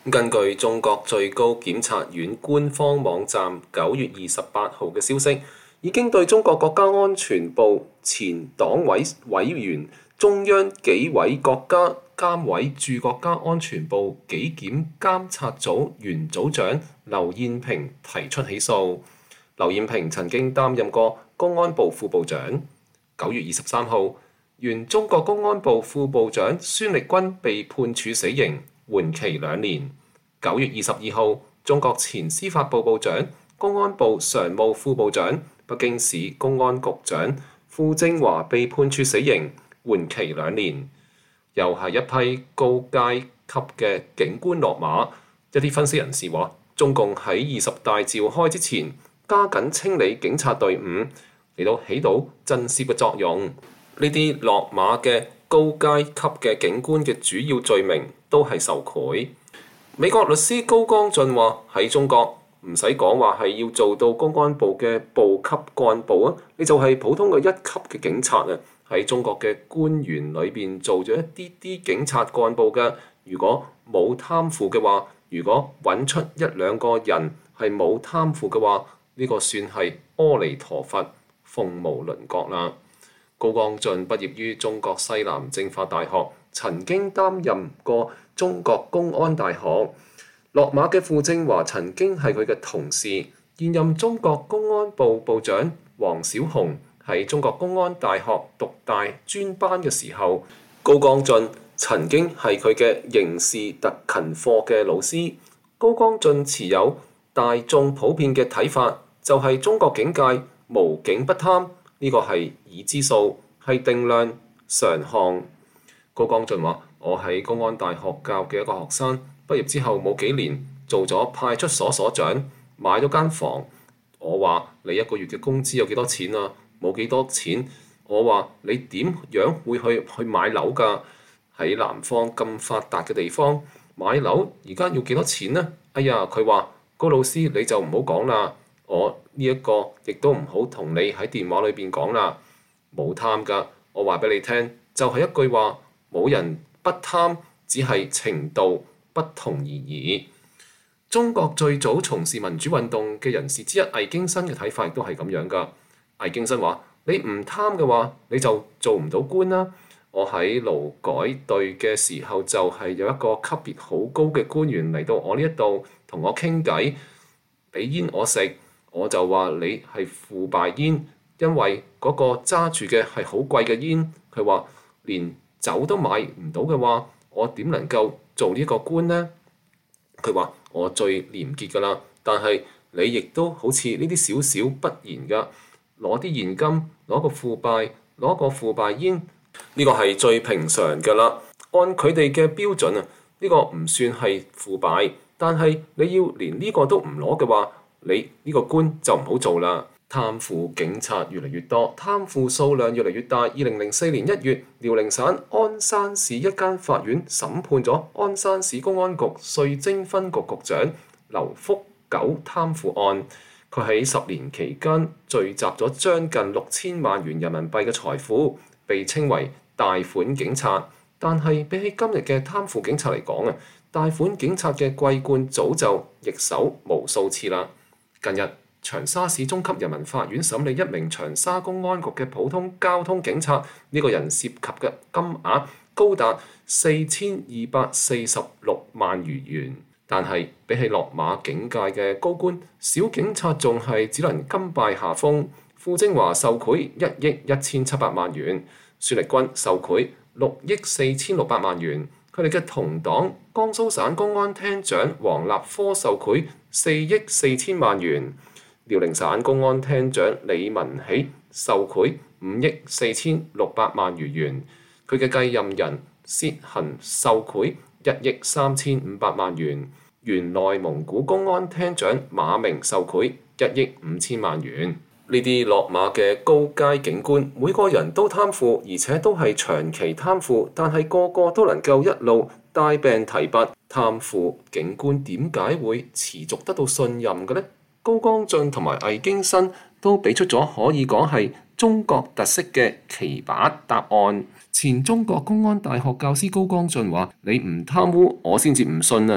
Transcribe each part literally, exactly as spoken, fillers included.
根據中國最高檢察院官方網站九月二十八號嘅消息，已經對中國國家安全部前黨委委員、中央紀委國家監委駐國家安全部紀檢監察組原組長劉彥平提出起訴。劉彥平曾經擔任過公安部副部長。九月二十三號，原中國公安部副部長孫力軍被判處死刑，緩期兩年。九月二十二號，中國前司法部部長、公安部常務副部長、北京市公安局長傅政華被判處死刑，緩期兩年。又係一批高階級嘅警官落馬。一啲分析人士話，中共喺二十大召開之前，加緊清理警察隊伍，嚟到起到震懾嘅作用。呢啲落馬嘅高階級嘅警官嘅主要罪名都係受賄。美國律師高江俊話：喺中國唔使講話係要做到公安部嘅部級幹部啊，你就係普通嘅一級嘅警察啊。喺中國嘅官員裏邊做咗一啲啲警察幹部嘅，如果冇貪腐嘅話，如果揾出一兩個人係冇貪腐嘅話，呢個算係阿彌陀佛，鳳毛麟角啦。高江俊畢業於中國西南政法大學，曾經擔任過中國公安大學。落馬嘅傅政華曾經係佢嘅同事。現任中國公安部部長王小洪喺中國公安大學讀大專班嘅時候，高江俊曾經係佢嘅刑事特勤課嘅老師。高江俊持有大眾普遍嘅睇法，就係中國警界無警不貪，呢個係已知數，係定量常項。高江俊話：我喺公安大學教嘅一個學生，畢業之後冇幾年做咗派出所所長，買咗間房。我話：你一個月嘅工資有幾多錢啊？冇幾多錢。我話：你點樣會去去買樓㗎？喺南方咁發達嘅地方買樓，而家要幾多錢呢？哎呀，佢話：高老師你就唔好講啦，我呢一個亦都唔好同你喺電話裏邊講啦。冇貪㗎，我話俾你聽，就係一句話，冇人不貪，只係程度不同而已。中國最早從事民主運動嘅人士之一魏京新嘅睇法亦都係咁樣㗎。魏京新話：你唔貪嘅話，你就做唔到官啦。我喺勞改隊嘅時候，就係有一個級別好高嘅官員嚟到我呢一度同我傾偈，俾煙我食，我就話你係腐敗煙，因為嗰個揸住嘅係好貴嘅煙。佢話連酒都買唔到嘅話，我點能夠做呢個官呢？佢話我最廉潔㗎啦，但係你亦都好似呢啲少少不然㗎，攞啲現金，攞個腐敗，攞個腐敗煙。呢個係最平常㗎啦，按佢哋嘅標準啊，呢個唔算係腐敗，但係你要連呢個都唔攞嘅話，你呢個官就唔好做啦。貪腐警察越嚟越多，貪腐數量越嚟越大。二零零四年一月，遼寧省鞍山市一間法院審判咗鞍山市公安局稅徵分局局長劉福九貪腐案。佢喺十年期間聚集咗將近六千萬元人民幣嘅財富，被稱為大款警察。但係比起今日嘅貪腐警察嚟講啊，大款警察嘅桂冠早就易手無數次啦。近日，長沙市中級人民法院審理一名長沙公安局嘅普通交通警察，呢個人涉及嘅金額高達四千二百四十六萬餘元。但係比起落馬警界嘅高官，小警察仲係只能甘拜下風。傅政華受賄一億一千七百萬元，孫力軍受賄六億四千六百萬元。佢哋嘅同黨江蘇省公安廳長王立科受賄四億四千萬元。遼寧省公安廳長李文喜受賄五億四千六百萬餘元，佢嘅繼任人薛恒受賄一億三千五百萬元，原內蒙古公安廳長馬明受賄一億五千萬元。呢啲落馬嘅高階警官，每個人都貪腐，而且都係長期貪腐，但係個個都能夠一路帶病提拔。貪腐警官點解會持續得到信任嘅呢？高江俊同埋魏京新都俾出咗可以講係中國特色嘅奇葩答案。前中國公安大學教師高江俊話：你唔貪污，我先至唔信啊！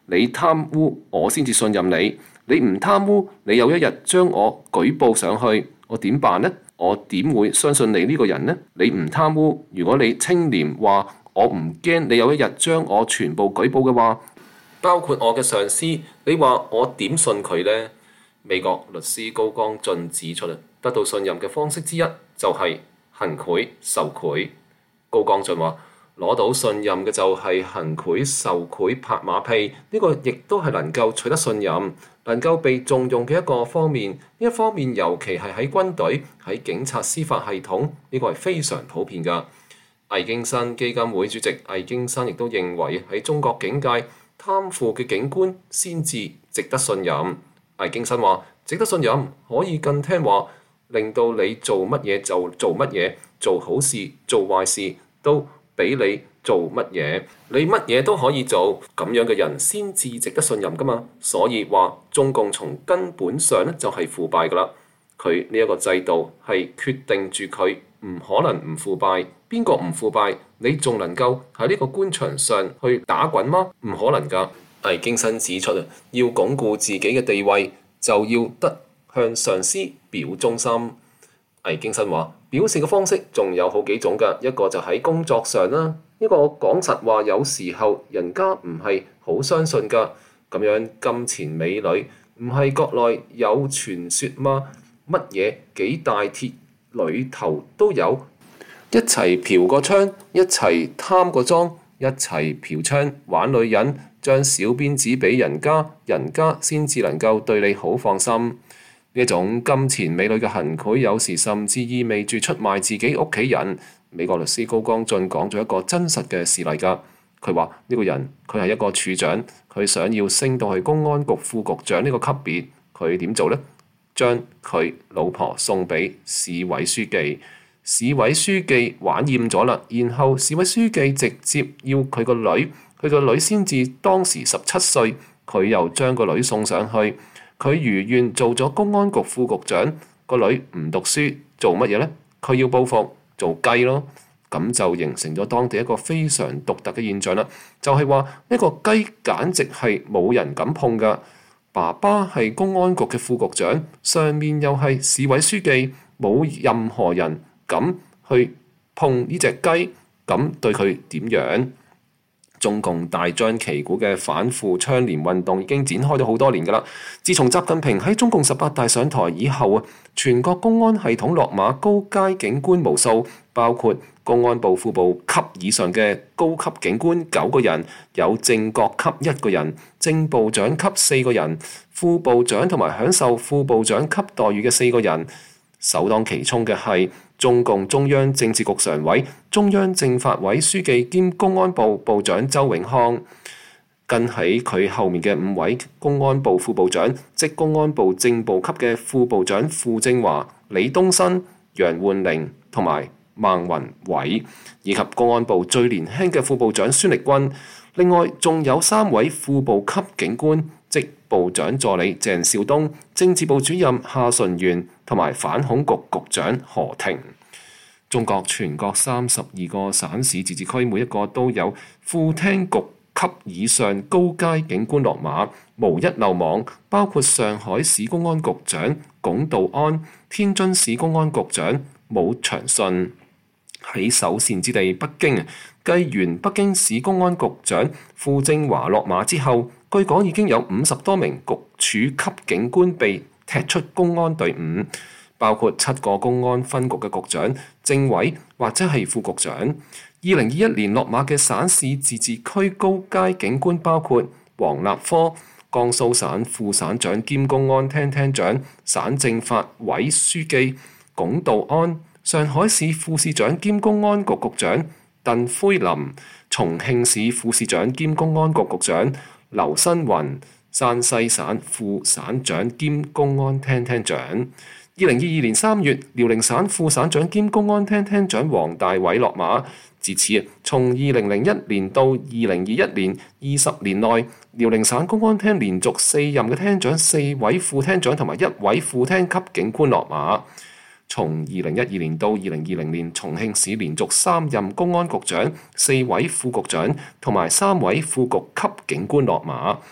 你貪污，我先至信任你。你唔貪污，你有一日將我舉報上去，我點辦呢？我點會相信你呢個人呢？你唔貪污，如果你清廉話我唔驚你有一日將我全部舉報嘅話，包括我嘅上司，你話我點信佢呢？美國律師高江俊指出，得到信任嘅方式之一就係行賄受賄。高江俊話，攞到信任嘅就係行賄受賄拍馬屁，呢個亦都係能夠取得信任、能夠被重用嘅一個方面。呢一方面尤其係喺軍隊、喺警察司法系統，呢個係非常普遍㗎。魏京新基金會主席魏京新亦都認為喺中國警界，貪腐嘅警官先至值得信任。魏京新話：值得信任，可以更聽話，令到你做乜嘢就做乜嘢，做好事做壞事都俾你做乜嘢，你乜嘢都可以做，咁樣嘅人先至值得信任噶嘛。所以話中共從根本上咧就係腐敗噶啦，佢呢一個制度係決定住佢唔可能唔腐敗。邊個唔腐敗？你仲能夠喺呢個官場上去打滾嗎？唔可能噶。魏京新指出啊，要鞏固自己嘅地位，就要得向上司表忠心。魏京新話，表示嘅方式仲有好幾種㗎，一個就喺工作上啦。呢個講實話，有時候人家唔係好相信㗎。咁樣金錢美女唔係國內有傳說嗎？乜嘢幾大鐵裏頭都有，一齊嫖個娼，一齊貪個贓，一齊嫖娼玩女人，將小鞭子俾人家，人家先至能夠對你好放心。呢種金錢美女嘅行賄，有時甚至意味住出賣自己屋企人。美國律師高江俊講咗一個真實嘅事例㗎。佢話呢個人佢係一個處長，佢想要升到去公安局副局長呢個級別，佢點做呢？將佢老婆送俾市委書記，市委書記玩厭咗啦，然後市委書記直接要佢個女，佢個女先至當時十七歲，佢又將個女送上去。佢如願做咗公安局副局長，個女唔讀書，做乜嘢呢？佢要報復，做雞咯。咁就形成咗當地一個非常獨特嘅現象啦。就係話呢個雞簡直係冇人敢碰㗎。爸爸係公安局嘅副局長，上面又係市委書記，冇任何人敢去碰呢隻雞，咁對佢點樣？中共大張旗鼓嘅反腐倡廉運動已經展開咗好多年㗎啦。自從習近平喺中共十八大上台以後啊，全國公安系統落馬高階警官無數，包括公安部副部級以上嘅高級警官九個人，有正國級一個人，正部長級四個人，副部長同埋享受副部長級待遇嘅四個人。首當其衝嘅係中共中央政治局常委、中央政法委書記兼公安部部長周永康，跟喺佢後面嘅五位公安部副部長，即公安部正部級嘅副部長傅政華、李東新、楊煥玲同埋孟雲偉，以及公安部最年輕嘅副部長孫力軍。另外仲有三位副部級警官，即部長助理鄭少東、政治部主任夏順元同埋反恐局局長何庭。中國全國三十二個省市自治區，每一個都有副廳局級以上高階警官落馬，無一漏網，包括上海市公安局長龔道安、天津市公安局長武長信。喺首善之地北京，繼完北京市公安局長傅政華落馬之後，據講已經有五十多名局處級警官被踢出公安隊伍，包括七個公安分局嘅局長、政委或者係副局長。二零二一年落馬嘅省市自治區高階警官包括王立科，江蘇省副省長兼公安廳廳長、省政法委書記龔道安，上海市副市長兼公安局局長鄧輝林，重慶市副市長兼公安局局長劉新雲，山西省副省長兼公安廳廳長。二零二二年三月，遼寧省副省長兼公安廳廳長王大偉落馬。自此，從二零零一年到二零二一年二十年內，遼寧省公安廳連續四任嘅廳長、四位副廳長同埋一位副廳級警官落馬。從二零一二年到二零二零年，重慶市連續三任公安局長、四位副局長同埋三位副局級警官落馬。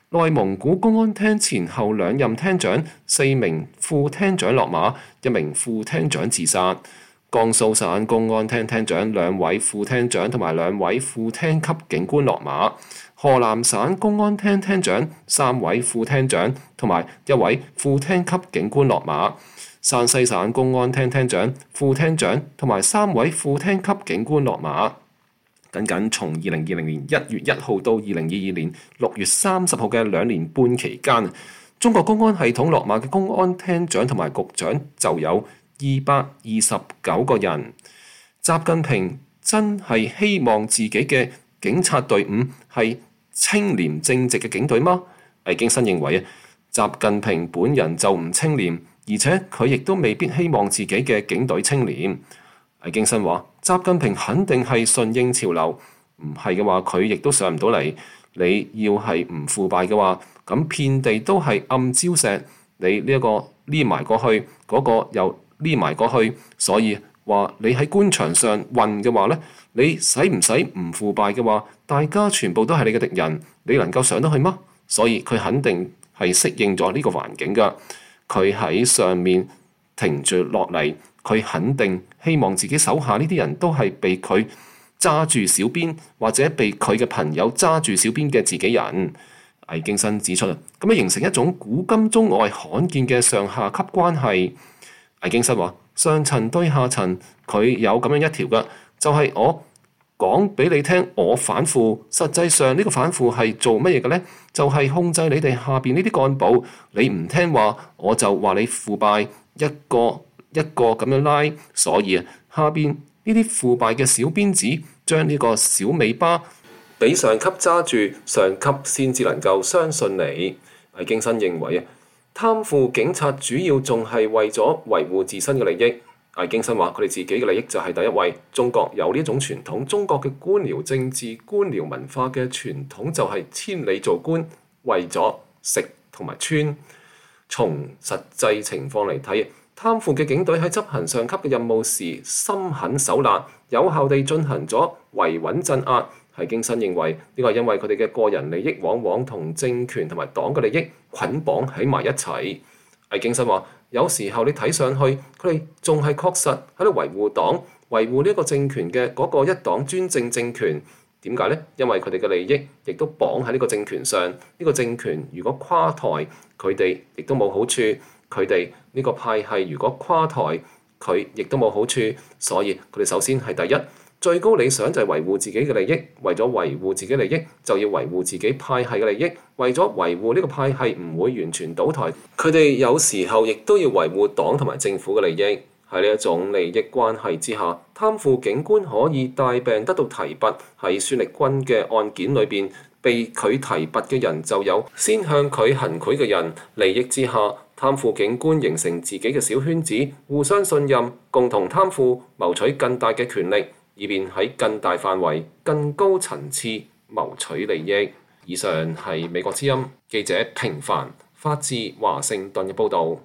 內蒙古公安廳前後兩任廳長、四名副廳長落馬，一名副廳長自殺。江蘇省公安廳廳長、兩位副廳長同埋兩位副廳級警官落馬。河南省公安廳廳長、三位副廳長同埋一位副廳級警官落馬。山西省公安廳廳長、副廳長同埋三位副廳級警官落馬。僅僅從二零二零年一月一號到二零二二年六月三十號嘅兩年半期間，中國公安系統落馬嘅公安廳長同埋局長就有二百二十九個人。習近平真係希望自己嘅警察隊伍係清廉正直嘅警隊嗎？魏京新認為啊，習近平本人就唔清廉，而且佢亦都未必希望自己嘅警隊清廉。魏京新話：習近平肯定係順應潮流，唔係嘅話佢亦都上唔到嚟。你要係唔腐敗嘅話，咁遍地都係暗礁石，你呢一個匿埋過去，嗰個又匿埋過去，所以話你喺官場上混嘅話呢，你使唔使唔腐敗嘅話，大家全部都係你嘅敵人，你能夠上得去嗎？所以佢肯定係適應咗呢個環境㗎。佢喺上面停住落嚟，佢肯定希望自己手下呢啲人都係被佢揸住小鞭，或者被佢嘅朋友揸住小鞭嘅自己人。魏京新指出啊，咁樣形成一種古今中外罕見嘅上下級關係。魏京新話：上層對下層，佢有咁樣一條嘅，就係、是、我講俾你聽，我反腐，實際上呢個反腐係做乜嘢嘅呢？就係、是、控制你哋下邊呢啲幹部，你唔聽話，我就話你腐敗，一個一個咁樣拉。所以啊，下邊呢啲腐敗嘅小鞭子，將呢個小尾巴俾上級揸住，上級先至能夠相信你。魏京新認為啊，貪腐警察主要仲係為咗維護自身嘅利益。魏京新話：佢哋自己嘅利益就係第一位。中國有呢種傳統，中國嘅官僚政治、官僚文化嘅傳統就係千里做官，為咗食同埋穿。從實際情況嚟睇，貪腐嘅警隊喺執行上級嘅任務時心狠手辣，有效地進行咗維穩鎮壓。魏京新認為呢個係因為佢哋嘅個人利益往往同政權同埋黨嘅利益捆綁喺埋一齊。魏京新話：有時候你睇上去，佢哋仲係確實喺度維護黨、維護呢一個政權嘅嗰個一黨專政政權。點解呢？因為佢哋嘅利益亦都綁喺呢個政權上。呢個政權如果垮台，佢哋亦都冇好處；佢哋呢個派系如果垮台，佢亦都冇好處。所以佢哋首先係第一。最高理想就係維護自己嘅利益，為咗維護自己利益，就要維護自己派系嘅利益。為咗維護呢個派系唔會完全倒台，佢哋有時候亦都要維護黨同埋政府嘅利益。喺呢一種利益關係之下，貪腐警官可以帶病得到提拔。喺孫力軍嘅案件裏邊，被佢提拔嘅人就有先向佢行賄嘅人。利益之下，貪腐警官形成自己嘅小圈子，互相信任，共同貪腐，謀取更大嘅權力，以便喺更大範圍、更高層次謀取利益。以上係美國之音記者平凡發自華盛頓嘅報導。